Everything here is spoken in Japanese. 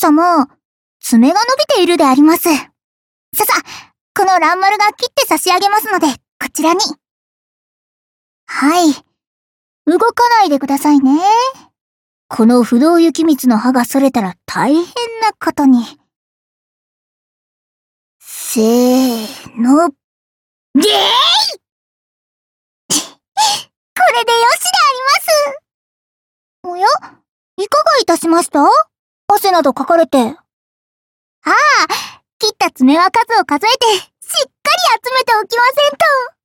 様、爪が伸びているであります。この蘭丸が切って差し上げますので、こちらに。はい。動かないでくださいね。この不動雪光の歯が剃れたら大変なことに。せーの。でーいこれでよしであります。おや、いかがいたしました？汗などかかれて。ああ、切った爪は数を数えて、しっかり集めておきませんと。